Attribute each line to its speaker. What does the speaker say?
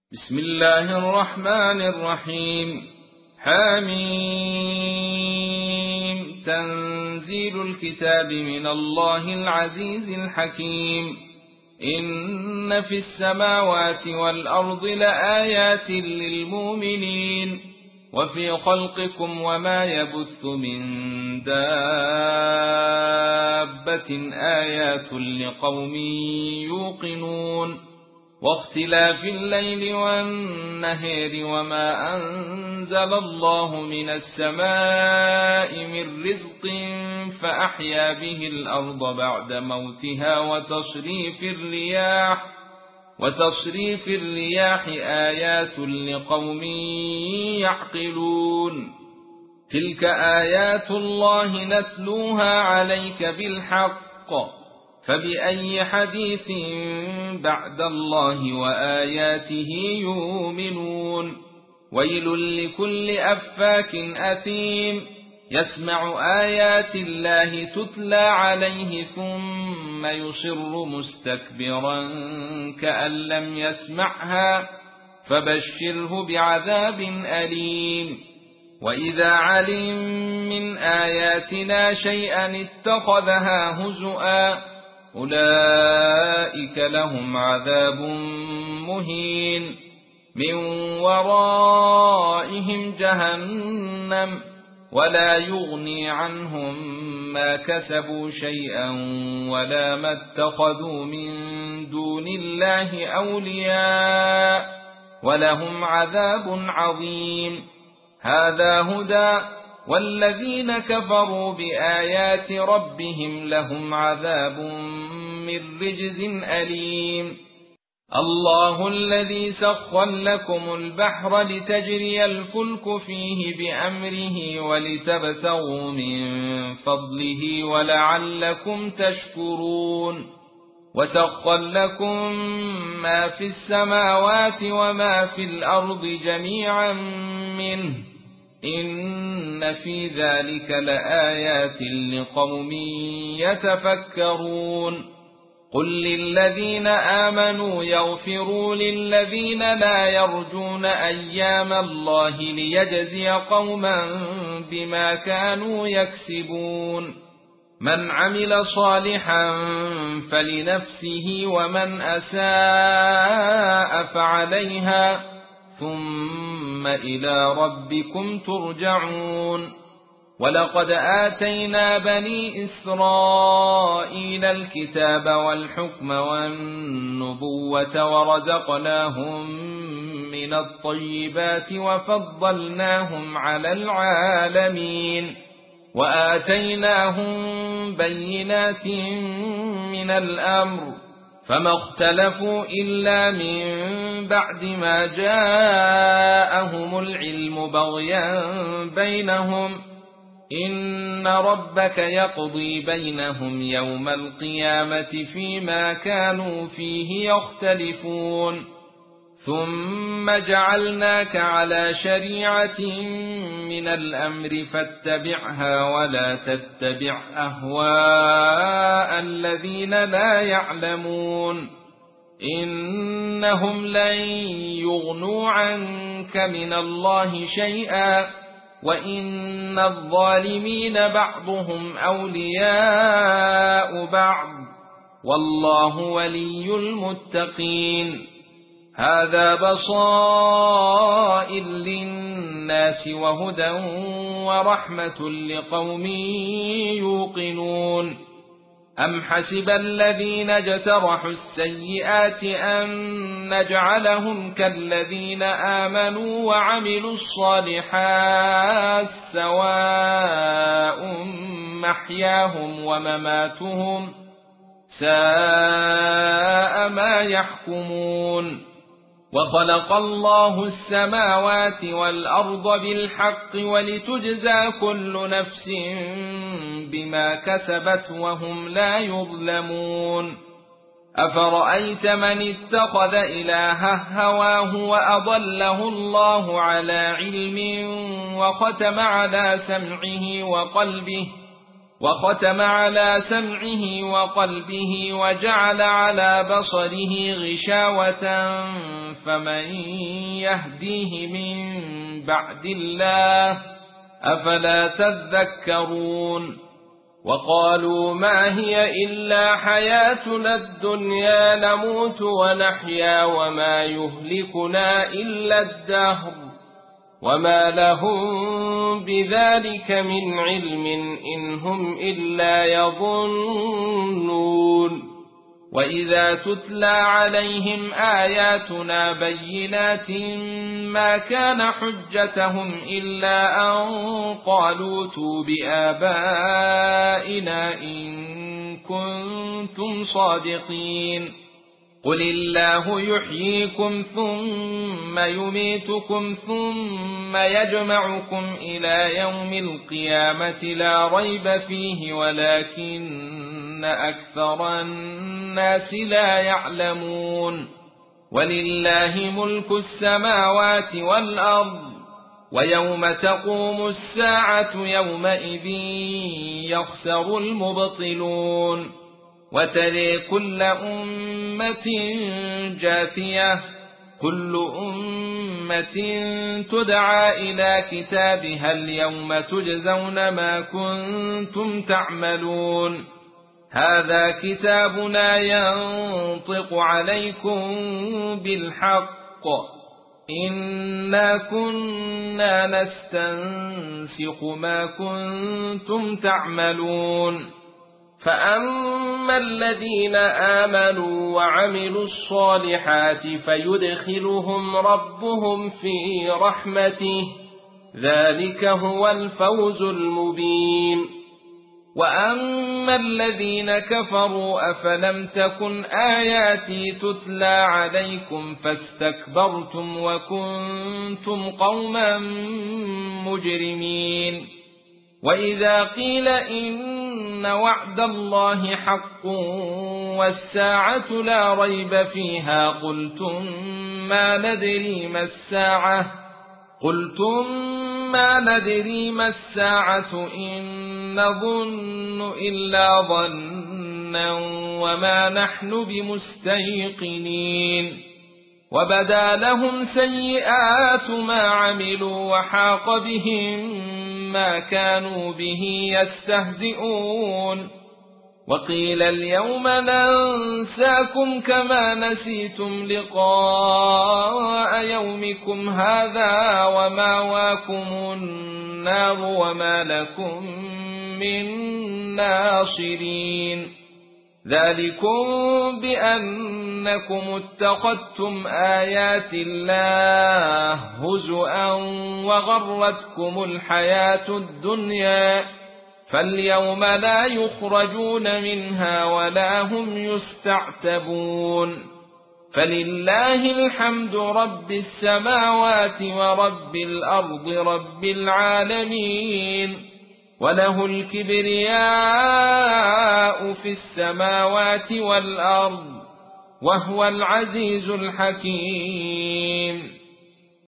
Speaker 1: بسم الله الرحمن الرحيم. حميم. تنزيل الكتاب من الله العزيز الحكيم. إن في السماوات والأرض لآيات للمؤمنين وفي خلقكم وما يبث من دابة آيات لقوم يوقنون واختلاف الليل والنهار وما أنزل الله من السماء من رزق فأحيا به الأرض بعد موتها وتصريف الرياح آيات لقوم يعقلون. تلك آيات الله نتلوها عليك بالحق فبأي حديث بعد الله وآياته يؤمنون. ويل لكل أفاك أثيم يسمع آيات الله تتلى عليه ثم يصر مستكبرا كأن لم يسمعها فبشره بعذاب أليم. وإذا علم من آياتنا شيئا اتخذها هزؤا أولئك لهم عذاب مهين من ورائهم جهنم ولا يغني عنهم ما كسبوا شيئا ولا ما اتخذوا من دون الله أولياء ولهم عذاب عظيم. هذا هدى والذين كفروا بآيات ربهم لهم عذاب من رجز أليم. الله الذي سخر لكم البحر لتجري الفلك فيه بأمره ولتبتغوا من فضله ولعلكم تشكرون. وسخر لكم ما في السماوات وما في الأرض جميعا منه إن في ذلك لآيات لقوم يتفكرون. قل للذين آمنوا يغفروا للذين لا يرجون أيام الله ليجزي قوما بما كانوا يكسبون. من عمل صالحا فلنفسه ومن أساء فعليها ثم إلى ربكم ترجعون. ولقد آتينا بني إسرائيل الكتاب والحكم والنبوة ورزقناهم من الطيبات وفضلناهم على العالمين وآتيناهم بينات من الأمر فما اختلفوا إلا من بعد ما جاءهم العلم بغيا بينهم إن ربك يقضي بينهم يوم القيامة فيما كانوا فيه يختلفون. ثم جعلناك على شريعة من الأمر فاتبعها ولا تتبع أهواء الذين لا يعلمون إنهم لن يغنوا عنك من الله شيئا وإن الظالمين بعضهم أولياء بعض والله ولي المتقين. هذا بصائر للناس وهدى ورحمة لقوم يوقنون. أم حسب الذين اجترحوا السيئات أن نجعلهم كالذين آمنوا وعملوا الصالحات سواء محياهم ومماتهم ساء ما يحكمون. وخلق الله السماوات والأرض بالحق ولتجزى كل نفس بما كسبت وهم لا يظلمون. أفرأيت من اتخذ إلهه هواه وأضله الله على علم وختم على سمعه وقلبه وختم على سمعه وقلبه وجعل على بصره غشاوة فمن يهديه من بعد الله أفلا تذكرون وقالوا ما هي إلا حياتنا الدنيا نموت ونحيا وما يهلكنا إلا الدهر وما لهم بذلك من علم إن هم إلا يظنون وإذا تتلى عليهم آياتنا بينات ما كان حجتهم إلا أن قالوا ائتوا بآبائنا إن كنتم صادقين قل الله يحييكم ثم يميتكم ثم يجمعكم إلى يوم القيامة لا ريب فيه ولكن أكثر الناس لا يعلمون ولله ملك السماوات والأرض ويوم تقوم الساعة يومئذ يخسر المبطلون وترى كل أمة جاثية كل أمة تدعى إلى كتابها اليوم تجزون ما كنتم تعملون هذا كتابنا ينطق عليكم بالحق إنا كنا نستنسخ ما كنتم تعملون فأما الذين آمنوا وعملوا الصالحات فيدخلهم ربهم في رحمته ذلك هو الفوز المبين وأما الذين كفروا أفلم تكن آياتي تتلى عليكم فاستكبرتم وكنتم قوما مجرمين وإذا قيل إن وعد الله حق والساعة لا ريب فيها قلتم ما ندري ما الساعة إن نظن إلا ظنا وما نحن بمستيقنين وبدا لهم سيئات ما عملوا وحاق بهم ما كانوا به يستهزئون وقيل اليوم ننساكم كما نسيتم لقاء يومكم هذا ومأواكم النار وما لكم من ناصرين ذلكم بأنكم اتخذتم آيات الله هزؤا وغرتكم الحياة الدنيا فاليوم لا يخرجون منها ولا هم يستعتبون فلله الحمد رب السماوات ورب الأرض رب العالمين وله الكبرياء في السماوات والأرض وهو العزيز الحكيم